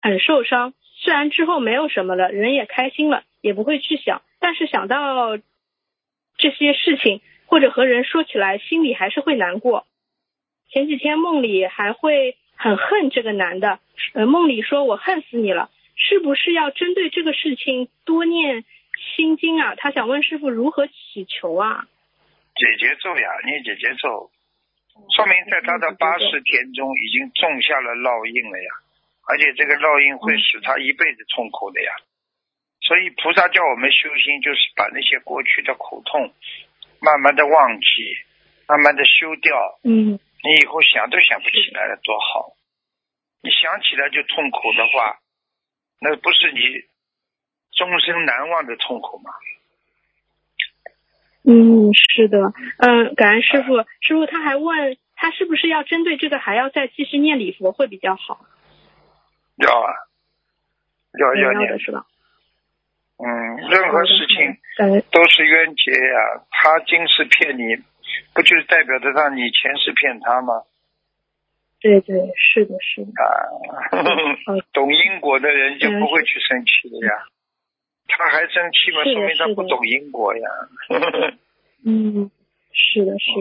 很受伤，虽然之后没有什么了，人也开心了，也不会去想，但是想到这些事情或者和人说起来，心里还是会难过。前几天梦里还会很恨这个男的，梦里说我恨死你了，是不是要针对这个事情多念心经啊？他想问师父如何祈求啊？ 解结咒呀，念解结咒，说明在他的80天中已经种下了烙印了呀，而且这个烙印会使他一辈子痛苦的呀。所以菩萨叫我们修心，就是把那些过去的苦痛慢慢的忘记，慢慢的修掉。你以后想都想不起来了，多好！你想起来就痛苦的话，那不是你终身难忘的痛苦吗？ 是的，感恩师父。师父他还问他是不是要针对这个还要再继续念礼佛会比较好？ 要啊，要念的是吧？ 任何事情都是冤结呀。他今世骗你，不就是代表着让你前世骗他吗？ 对，是的。 懂因果的人就不会去生气的呀。他还生气吗？说明他不懂因果呀。 是的。